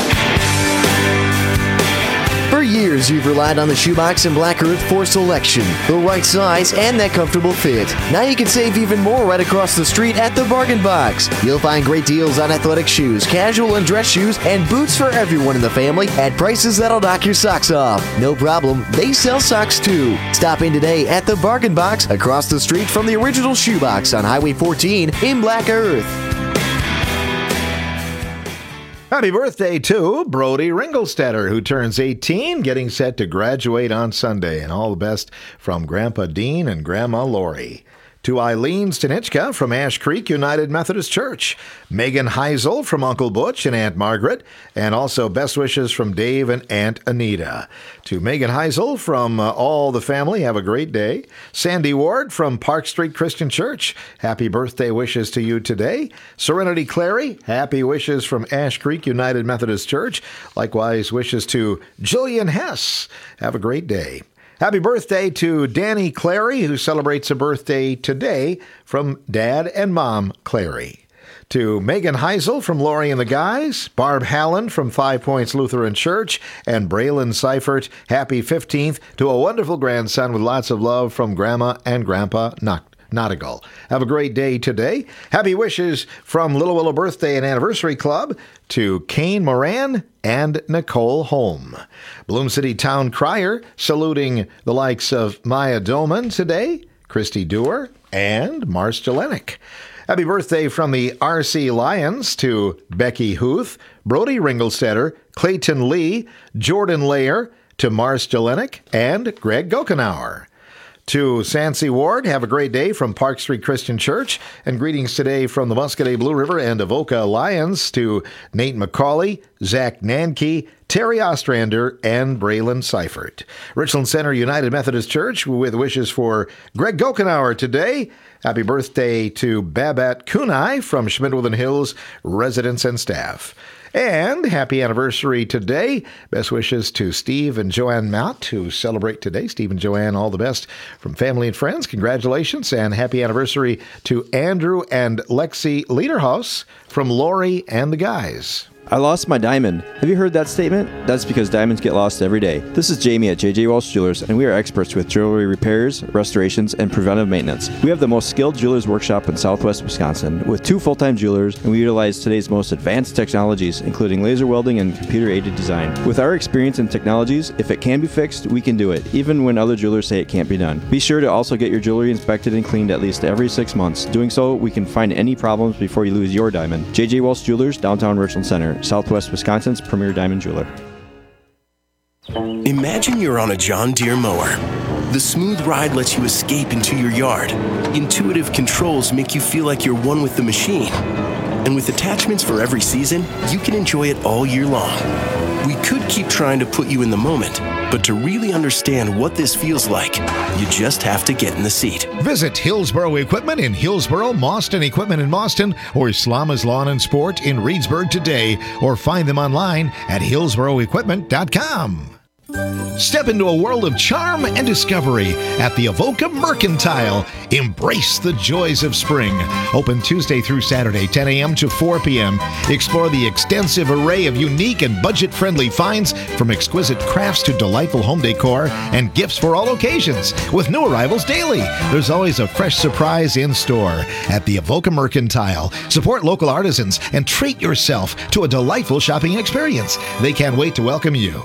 For years, you've relied on the Shoebox and Black Earth for selection, the right size, and that comfortable fit. Now you can save even more right across the street at the Bargain Box. You'll find great deals on athletic shoes, casual and dress shoes, and boots for everyone in the family at prices that'll knock your socks off. No problem, they sell socks too. Stop in today at the Bargain Box across the street from the original Shoebox on Highway fourteen in Black Earth. Happy birthday to Brody Ringelstetter, who turns eighteen, getting set to graduate on Sunday. And all the best from Grandpa Dean and Grandma Lori. To Eileen Stanichka from Ash Creek United Methodist Church. Megan Heisel from Uncle Butch and Aunt Margaret. And also best wishes from Dave and Aunt Anita. To Megan Heisel from uh, all the family, have a great day. Sandy Ward from Park Street Christian Church. Happy birthday wishes to you today. Serenity Clary, happy wishes from Ash Creek United Methodist Church. Likewise, wishes to Jillian Hess. Have a great day. Happy birthday to Danny Clary, who celebrates a birthday today from Dad and Mom Clary. To Megan Heisel from Lori and the Guys, Barb Hallen from Five Points Lutheran Church, and Braylon Seifert, happy fifteenth to a wonderful grandson with lots of love from Grandma and Grandpa Nock. Nautigal. Have a great day today. Happy wishes from Little Willow Birthday and Anniversary Club to Kane Moran and Nicole Holm. Bloom City Town Crier saluting the likes of Maya Dolman today, Christy Dewar, and Mars Jelenik. Happy birthday from the R C Lions to Becky Huth, Brody Ringelstetter, Clayton Lee, Jordan Layer, to Mars Jelenik, and Greg Gokenauer. To Sancy Ward, have a great day from Park Street Christian Church, and greetings today from the Muscadet Blue River and Avoca Lions to Nate McCauley, Zach Nanke, Terry Ostrander, and Braylon Seifert. Richland Center United Methodist Church with wishes for Greg Gokenauer today. Happy birthday to Babette Kunai from Schmidtwood Hills residents and staff. And happy anniversary today. Best wishes to Steve and Joanne Mott, who celebrate today. Steve and Joanne, all the best from family and friends. Congratulations, and happy anniversary to Andrew and Lexi Lederhaus from Lori and the Guys. I lost my diamond. Have you heard that statement? That's because diamonds get lost every day. This is Jamie at J J Walsh Jewelers, and we are experts with jewelry repairs, restorations, and preventive maintenance. We have the most skilled jewelers workshop in southwest Wisconsin with two full-time jewelers, and we utilize today's most advanced technologies, including laser welding and computer-aided design. With our experience in technologies, if it can be fixed, we can do it, even when other jewelers say it can't be done. Be sure to also get your jewelry inspected and cleaned at least every six months. Doing so, we can find any problems before you lose your diamond. J J Walsh Jewelers, downtown Richland Center, Southwest Wisconsin's premier diamond jeweler. Imagine you're on a John Deere mower. The smooth ride lets you escape into your yard. Intuitive controls make you feel like you're one with the machine. And with attachments for every season, you can enjoy it all year long. We could keep trying to put you in the moment, but to really understand what this feels like, you just have to get in the seat. Visit Hillsboro Equipment in Hillsboro, Mauston Equipment in Mauston, or Slama's Lawn and Sport in Reedsburg today, or find them online at hillsboro equipment dot com. Step into a world of charm and discovery at the Avoca Mercantile. Embrace the joys of spring. Open Tuesday through Saturday, ten a.m. to four p.m. Explore the extensive array of unique and budget-friendly finds, from exquisite crafts to delightful home decor and gifts for all occasions. With new arrivals daily, there's always a fresh surprise in store at the Avoca Mercantile. Support local artisans and treat yourself to a delightful shopping experience. They can't wait to welcome you.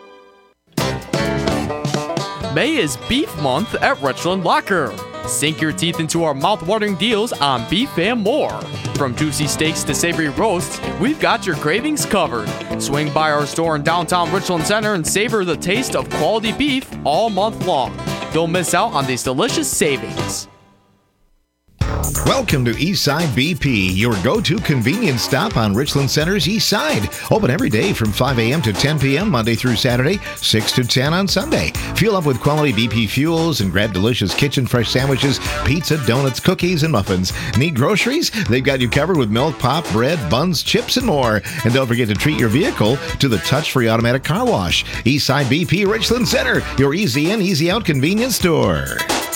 May is Beef Month at Richland Locker. Sink your teeth into our mouth-watering deals on beef and more. From juicy steaks to savory roasts, we've got your cravings covered. Swing by our store in downtown Richland Center and savor the taste of quality beef all month long. Don't miss out on these delicious savings. Welcome to Eastside B P, your go-to convenience stop on Richland Center's East Side. Open every day from five a.m. to ten p.m. Monday through Saturday, six to ten on Sunday. Fuel up with quality B P fuels and grab delicious kitchen fresh sandwiches, pizza, donuts, cookies, and muffins. Need groceries? They've got you covered with milk, pop, bread, buns, chips, and more. And don't forget to treat your vehicle to the touch-free automatic car wash. Eastside B P Richland Center, your easy in, easy out convenience store.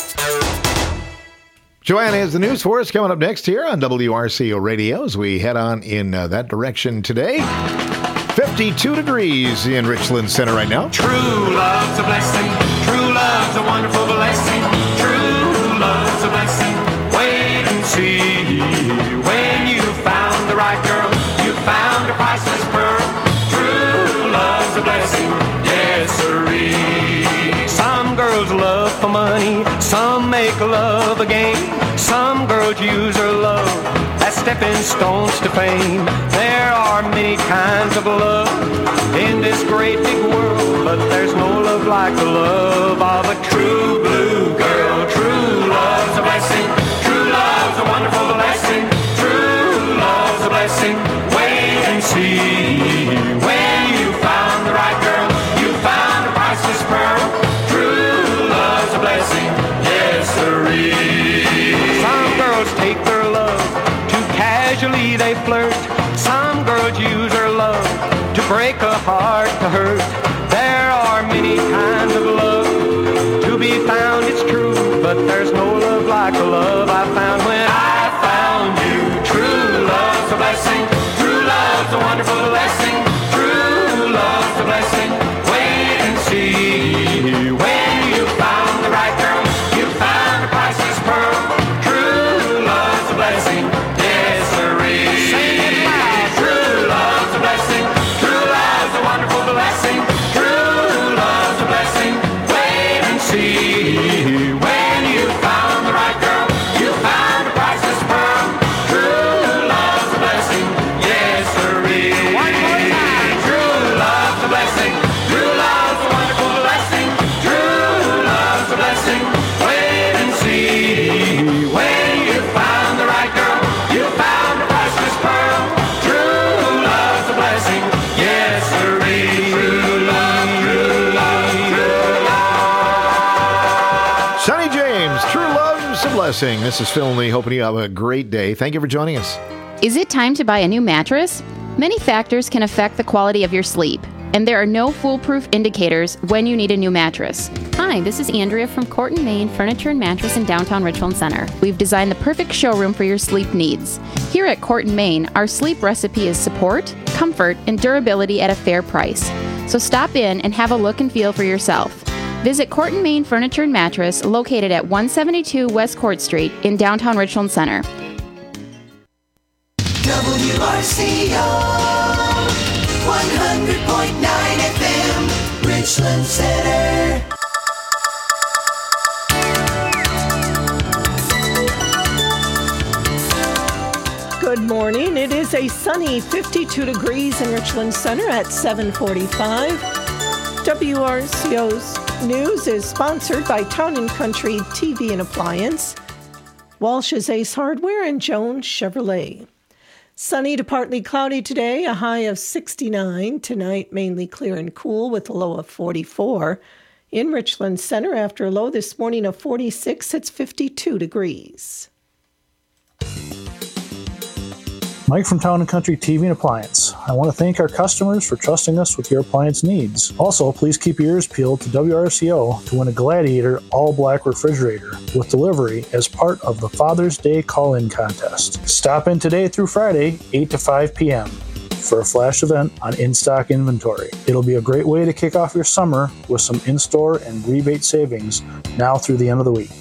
Joanna has the news for us coming up next here on W R C O Radio as we head on in uh, that direction today. fifty-two degrees in Richland Center right now. True love's a blessing. True love's a wonderful blessing. True love's a blessing. Wait and see. When you found the right girl, you found a priceless pearl. True love's a blessing. Yes, sirree. Some girls love for money. Some make love a game. Some girls use her love as stepping stones to fame. There are many kinds of love in this great big world, but there's no love like the love of a true blue girl. True love's a blessing. and see. When you found the right girl, you found a priceless pearl. True love's a blessing, yes sirree. Some girls take their love too casually, they flirt. Some girls use their love to break a heart to hurt. There are many kinds of love to be found, it's true, but there's no love like the love I found when I found you. True love's a blessing, true love's a wonderful blessing. True love's a blessing, wait and see. When you found the right girl, you found a priceless pearl. True love's a blessing, yes sirree. Sing it loud. True love's a blessing, true love's a wonderful blessing. True love's a blessing, wait and see. When you found the right girl, you found a priceless pearl. True love's a blessing, yes sirree. One more time. True love's a blessing, true love's a wonderful blessing. True love's a blessing, wait and see. When you found the right girl, you found a priceless pearl. True love's a blessing, yes sirree. True love, true love, true love. Sonny James, True Love's a Blessing. This is Phil Lee, hoping you have a great day. Thank you for joining us. Is it time to buy a new mattress? Many factors can affect the quality of your sleep, and there are no foolproof indicators when you need a new mattress. Hi, this is Andrea from Corton, Maine Furniture and Mattress in downtown Richland Center. We've designed the perfect showroom for your sleep needs. Here at Corton, Maine, our sleep recipe is support, comfort, and durability at a fair price. So stop in and have a look and feel for yourself. Visit Corton, Maine Furniture and Mattress, located at one seventy-two West Court Street in downtown Richland Center. W R C O one hundred point nine F M, Richland Center. Good morning. It is a sunny fifty-two degrees in Richland Center at seven forty-five. W R C O's news is sponsored by Town and Country T V and Appliance, Walsh's Ace Hardware, and Jones Chevrolet. Sunny to partly cloudy today, a high of sixty-nine. Tonight, mainly clear and cool with a low of forty-four. In Richland Center, after a low this morning of forty-six, it's fifty-two degrees. Mike from Town and Country T V and Appliance. I want to thank our customers for trusting us with your appliance needs. Also, please keep your ears peeled to W R C O to win a Gladiator all-black refrigerator with delivery as part of the Father's Day call-in contest. Stop in today through Friday, eight to five p.m. for a flash event on in-stock inventory. It'll be a great way to kick off your summer with some in-store and rebate savings now through the end of the week.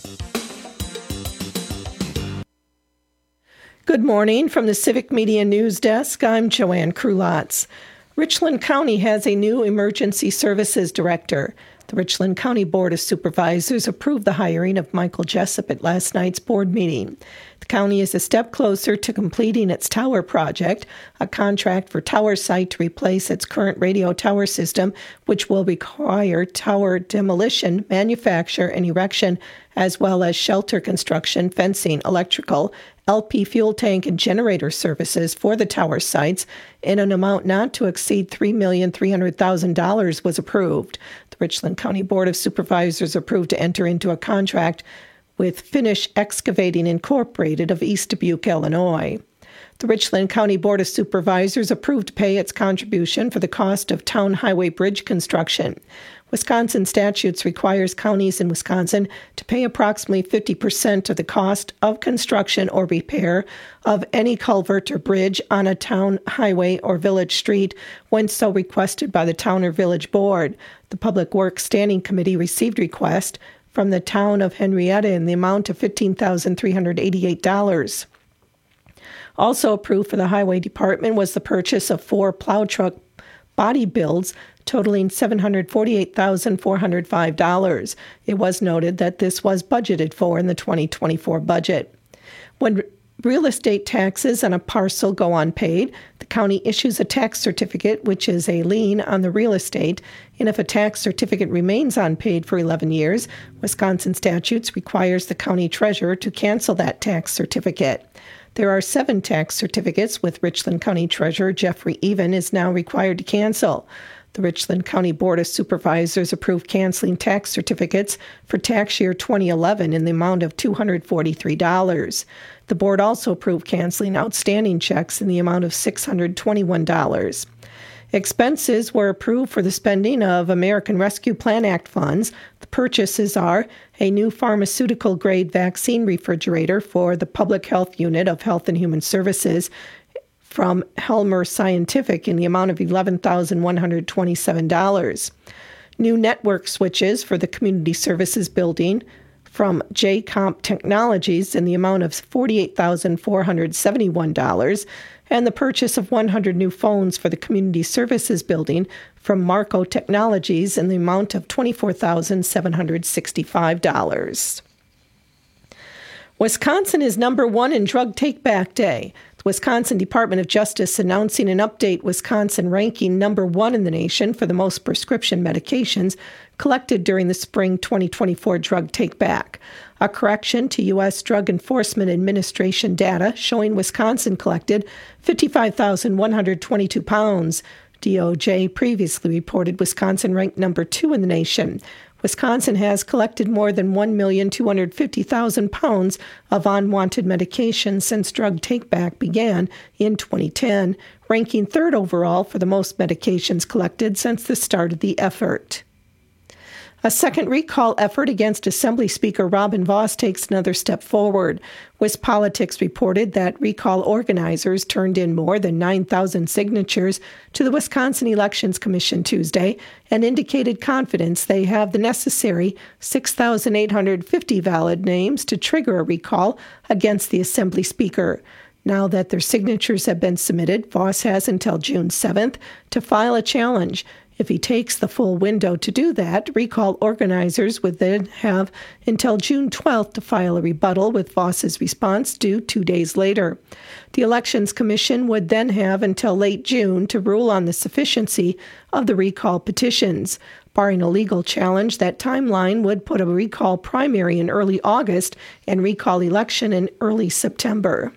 Good morning from the Civic Media News Desk. I'm Joanne Krulotz. Richland County has a new Emergency Services Director. The Richland County Board of Supervisors approved the hiring of Michael Jessup at last night's board meeting. The county is a step closer to completing its tower project, a contract for Tower Site to replace its current radio tower system, which will require tower demolition, manufacture, and erection, as well as shelter construction, fencing, electrical, L P fuel tank, and generator services for the tower sites in an amount not to exceed three million three hundred thousand dollars was approved. The Richland County Board of Supervisors approved to enter into a contract with Finnish Excavating Incorporated of East Dubuque, Illinois. The Richland County Board of Supervisors approved to pay its contribution for the cost of town highway bridge construction. Wisconsin statutes requires counties in Wisconsin to pay approximately fifty percent of the cost of construction or repair of any culvert or bridge on a town highway or village street when so requested by the town or village board. The Public Works Standing Committee received request from the town of Henrietta in the amount of fifteen thousand three hundred eighty-eight dollars. Also approved for the Highway Department was the purchase of four plow truck body builds totaling seven hundred forty-eight thousand four hundred five dollars. It was noted that this was budgeted for in the twenty twenty-four budget. When real estate taxes on a parcel go unpaid, the county issues a tax certificate, which is a lien on the real estate, and if a tax certificate remains unpaid for eleven years, Wisconsin statutes requires the county treasurer to cancel that tax certificate. There are seven tax certificates with Richland County Treasurer Jeffrey Even is now required to cancel. The Richland County Board of Supervisors approved canceling tax certificates for tax year twenty eleven in the amount of two hundred forty-three dollars. The board also approved canceling outstanding checks in the amount of six hundred twenty-one dollars. Expenses were approved for the spending of American Rescue Plan Act funds. The purchases are a new pharmaceutical-grade vaccine refrigerator for the Public Health Unit of Health and Human Services from Helmer Scientific in the amount of eleven thousand one hundred twenty-seven dollars. New network switches for the Community Services Building from J COMP Technologies in the amount of forty-eight thousand four hundred seventy-one dollars, and the purchase of one hundred new phones for the Community Services Building from Marco Technologies in the amount of twenty-four thousand seven hundred sixty-five dollars. Wisconsin is number one in Drug Take-Back Day. The Wisconsin Department of Justice announcing an update Wisconsin ranking number one in the nation for the most prescription medications collected during the spring twenty twenty-four drug take-back. A correction to U S Drug Enforcement Administration data showing Wisconsin collected fifty-five thousand one hundred twenty-two pounds. D O J previously reported Wisconsin ranked number two in the nation. Wisconsin has collected more than one million two hundred fifty thousand pounds of unwanted medication since drug take-back began in twenty ten, ranking third overall for the most medications collected since the start of the effort. A second recall effort against Assembly Speaker Robin Vos takes another step forward. WisPolitics reported that recall organizers turned in more than nine thousand signatures to the Wisconsin Elections Commission Tuesday and indicated confidence they have the necessary six thousand eight hundred fifty valid names to trigger a recall against the Assembly Speaker. Now that their signatures have been submitted, Vos has until June seventh to file a challenge. If he takes the full window to do that, recall organizers would then have until June twelfth to file a rebuttal with Vos's response due two days later. The Elections Commission would then have until late June to rule on the sufficiency of the recall petitions. Barring a legal challenge, that timeline would put a recall primary in early August and recall election in early September.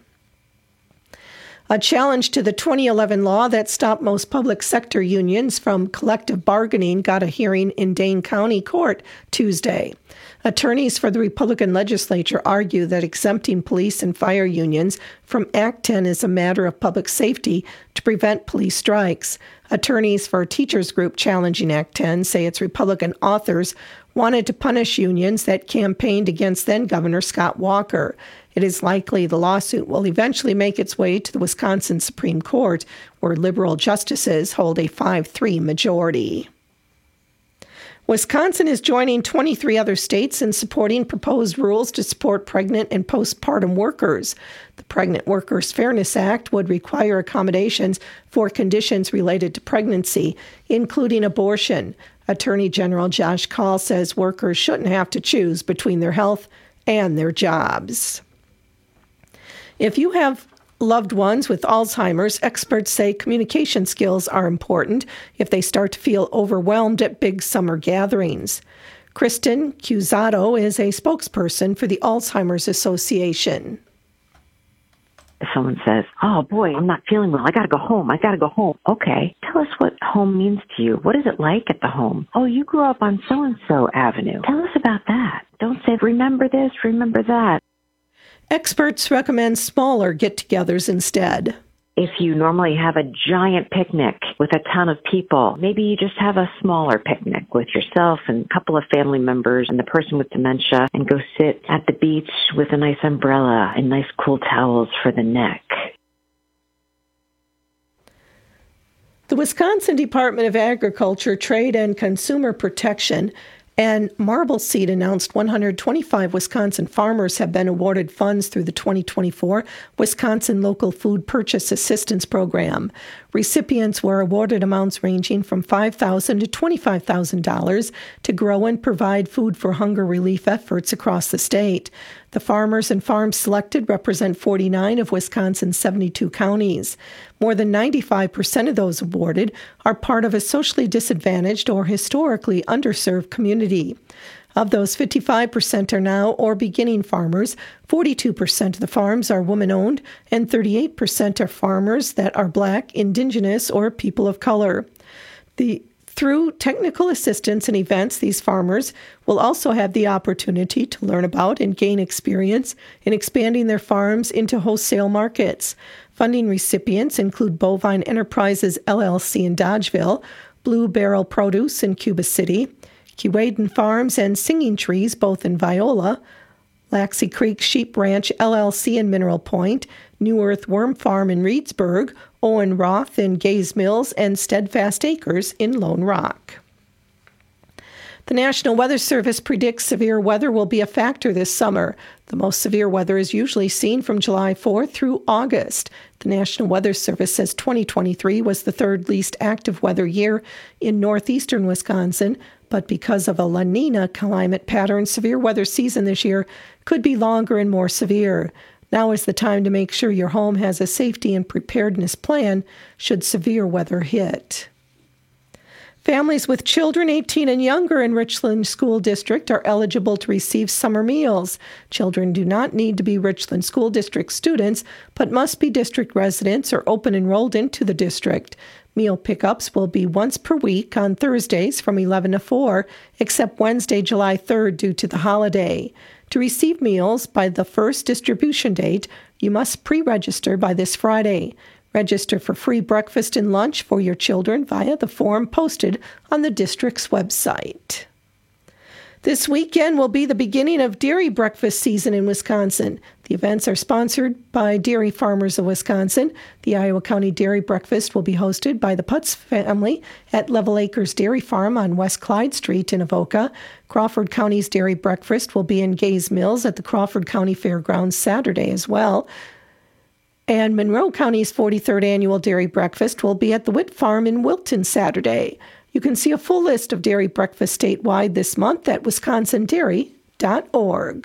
A challenge to the twenty eleven law that stopped most public sector unions from collective bargaining got a hearing in Dane County Court Tuesday. Attorneys for the Republican legislature argue that exempting police and fire unions from Act ten is a matter of public safety to prevent police strikes. Attorneys for a teachers group challenging Act ten say its Republican authors wanted to punish unions that campaigned against then-Governor Scott Walker. It is likely the lawsuit will eventually make its way to the Wisconsin Supreme Court, where liberal justices hold a five three majority. Wisconsin is joining twenty-three other states in supporting proposed rules to support pregnant and postpartum workers. The Pregnant Workers Fairness Act would require accommodations for conditions related to pregnancy, including abortion. Attorney General Josh Kaul says workers shouldn't have to choose between their health and their jobs. If you have loved ones with Alzheimer's, experts say communication skills are important if they start to feel overwhelmed at big summer gatherings. Kristen Cusato is a spokesperson for the Alzheimer's Association. If someone says, oh boy, I'm not feeling well, I gotta go home, I gotta go home. Okay, tell us what home means to you. What is it like at the home? Oh, you grew up on so-and-so avenue. Tell us about that. Don't say, remember this, remember that. Experts recommend smaller get-togethers instead. If you normally have a giant picnic with a ton of people, maybe you just have a smaller picnic with yourself and a couple of family members and the person with dementia, and go sit at the beach with a nice umbrella and nice cool towels for the neck. The Wisconsin Department of Agriculture, Trade, and Consumer Protection And Marble Seed announced one hundred twenty-five Wisconsin farmers have been awarded funds through the twenty twenty-four Wisconsin Local Food Purchase Assistance Program. Recipients were awarded amounts ranging from five thousand dollars to twenty-five thousand dollars to grow and provide food for hunger relief efforts across the state. The farmers and farms selected represent forty-nine of Wisconsin's seventy-two counties. More than ninety-five percent of those awarded are part of a socially disadvantaged or historically underserved community. Of those, fifty-five percent are now or beginning farmers, forty-two percent of the farms are woman-owned, and thirty-eight percent are farmers that are Black, Indigenous, or people of color. The Through technical assistance and events, these farmers will also have the opportunity to learn about and gain experience in expanding their farms into wholesale markets. Funding recipients include Bovine Enterprises L L C in Dodgeville, Blue Barrel Produce in Cuba City, Keewaydin Farms and Singing Trees, both in Viola, Laxey Creek Sheep Ranch L L C in Mineral Point, New Earth Worm Farm in Reedsburg, Owen Roth in Gaze Mills, and Steadfast Acres in Lone Rock. The National Weather Service predicts severe weather will be a factor this summer. The most severe weather is usually seen from July fourth through August. The National Weather Service says twenty twenty-three was the third least active weather year in northeastern Wisconsin, but because of a La Nina climate pattern, severe weather season this year could be longer and more severe. Now is the time to make sure your home has a safety and preparedness plan should severe weather hit. Families with children eighteen and younger in Richland School District are eligible to receive summer meals. Children do not need to be Richland School District students, but must be district residents or open enrolled into the district. Meal pickups will be once per week on Thursdays from eleven to four, except Wednesday, July third, due to the holiday. To receive meals by the first distribution date, you must pre-register by this Friday. Register for free breakfast and lunch for your children via the form posted on the district's website. This weekend will be the beginning of dairy breakfast season in Wisconsin. The events are sponsored by Dairy Farmers of Wisconsin. The Iowa County Dairy Breakfast will be hosted by the Putz family at Level Acres Dairy Farm on West Clyde Street in Avoca. Crawford County's Dairy Breakfast will be in Gaze Mills at the Crawford County Fairgrounds Saturday as well. And Monroe County's forty-third Annual Dairy Breakfast will be at the Witt Farm in Wilton Saturday. You can see a full list of dairy breakfasts statewide this month at wisconsin dairy dot org.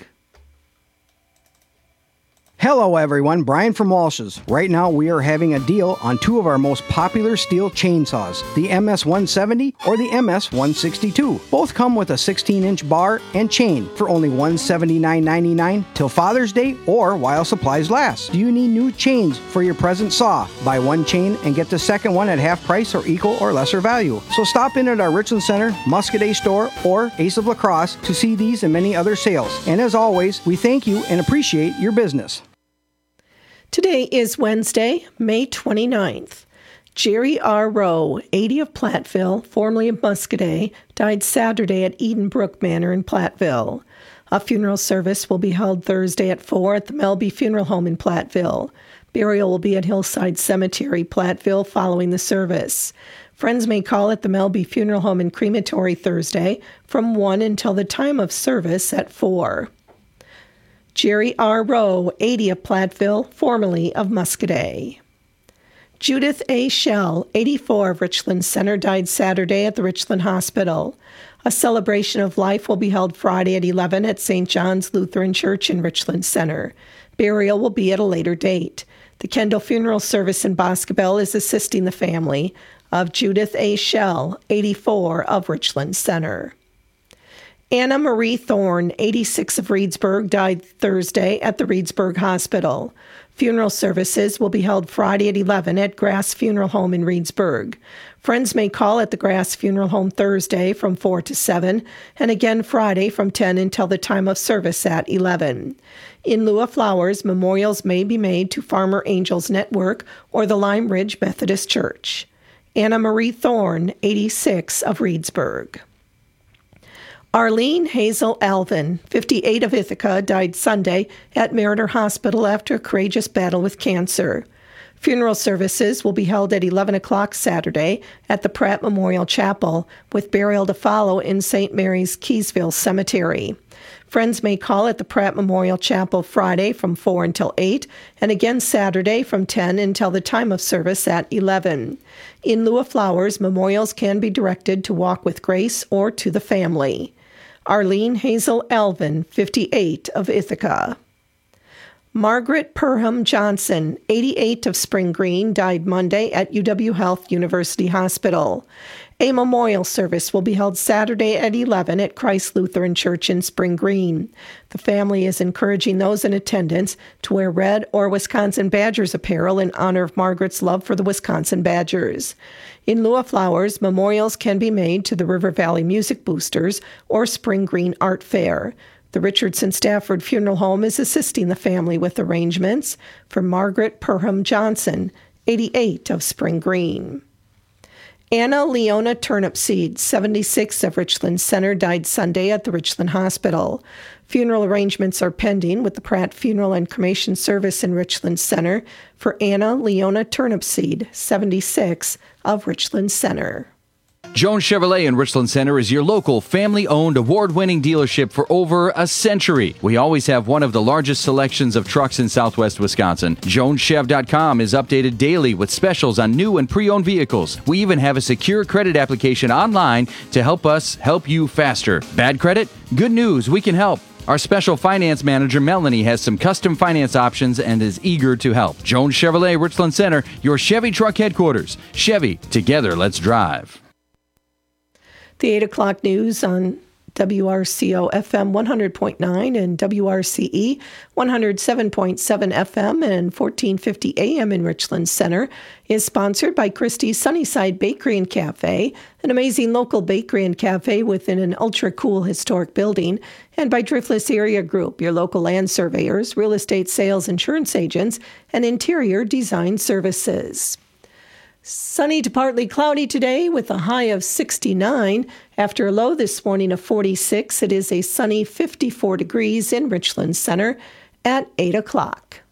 Hello everyone, Brian from Walsh's. Right now we are having a deal on two of our most popular steel chainsaws, the M S one seventy or the M S one sixty-two. Both come with a sixteen inch bar and chain for only one hundred seventy-nine ninety-nine till Father's Day or while supplies last. Do you need new chains for your present saw? Buy one chain and get the second one at half price or equal or lesser value. So stop in at our Richland Center, Muscadet store, or Ace of La Crosse to see these and many other sales. And as always, we thank you and appreciate your business. Today is Wednesday, May twenty-ninth. Jerry R. Rowe, eighty of Platteville, formerly of Muscadet, died Saturday at Eden Brook Manor in Platteville. A funeral service will be held Thursday at four at the Melby Funeral Home in Platteville. Burial will be at Hillside Cemetery, Platteville, following the service. Friends may call at the Melby Funeral Home and Crematory Thursday from one until the time of service at four. Jerry R. Rowe, eighty of Platteville, formerly of Muscadet. Judith A. Shell, eighty-four of Richland Center, died Saturday at the Richland Hospital. A celebration of life will be held Friday at eleven at Saint John's Lutheran Church in Richland Center. Burial will be at a later date. The Kendall Funeral Service in Boscobel is assisting the family of Judith A. Shell, eighty-four of Richland Center. Anna Marie Thorne, eighty-six of Reedsburg, died Thursday at the Reedsburg Hospital. Funeral services will be held Friday at eleven at Grass Funeral Home in Reedsburg. Friends may call at the Grass Funeral Home Thursday from four to seven, and again Friday from ten until the time of service at eleven. In lieu of flowers, memorials may be made to Farmer Angels Network or the Lime Ridge Methodist Church. Anna Marie Thorne, eighty-six of Reedsburg. Arlene Hazel Alvin, fifty-eight of Ithaca, died Sunday at Meriter Hospital after a courageous battle with cancer. Funeral services will be held at eleven o'clock Saturday at the Pratt Memorial Chapel, with burial to follow in Saint Mary's Keysville Cemetery. Friends may call at the Pratt Memorial Chapel Friday from four until eight, and again Saturday from ten until the time of service at eleven. In lieu of flowers, memorials can be directed to Walk with Grace or to the family. Arlene Hazel Alvin, fifty-eight, of Ithaca. Margaret Perham Johnson, eighty-eight, of Spring Green, died Monday at U W Health University Hospital. A memorial service will be held Saturday at eleven at Christ Lutheran Church in Spring Green. The family is encouraging those in attendance to wear red or Wisconsin Badgers apparel in honor of Margaret's love for the Wisconsin Badgers. In lieu of flowers, memorials can be made to the River Valley Music Boosters or Spring Green Art Fair. The Richardson Stafford Funeral Home is assisting the family with arrangements for Margaret Perham Johnson, eighty-eight, of Spring Green. Anna Leona Turnipseed, seventy-six, of Richland Center, died Sunday at the Richland Hospital. Funeral arrangements are pending with the Pratt Funeral and Cremation Service in Richland Center for Anna Leona Turnipseed, seventy-six, of Richland Center. Jones Chevrolet in Richland Center is your local family-owned, award-winning dealership for over a century. We always have one of the largest selections of trucks in southwest Wisconsin. Jones Chev dot com is updated daily with specials on new and pre-owned vehicles. We even have a secure credit application online to help us help you faster. Bad credit? Good news, we can help. Our special finance manager, Melanie, has some custom finance options and is eager to help. Jones Chevrolet, Richland Center, your Chevy truck headquarters. Chevy, together, let's drive. The eight o'clock news on W R C O F M one hundred point nine and W R C E one oh seven point seven F M and fourteen fifty A M in Richland Center is sponsored by Christie's Sunnyside Bakery and Cafe, an amazing local bakery and cafe within an ultra-cool historic building, and by Driftless Area Group, your local land surveyors, real estate sales, insurance agents, and interior design services. Sunny to partly cloudy today with a high of sixty-nine. After a low this morning of forty-six, it is a sunny fifty-four degrees in Richland Center at eight o'clock.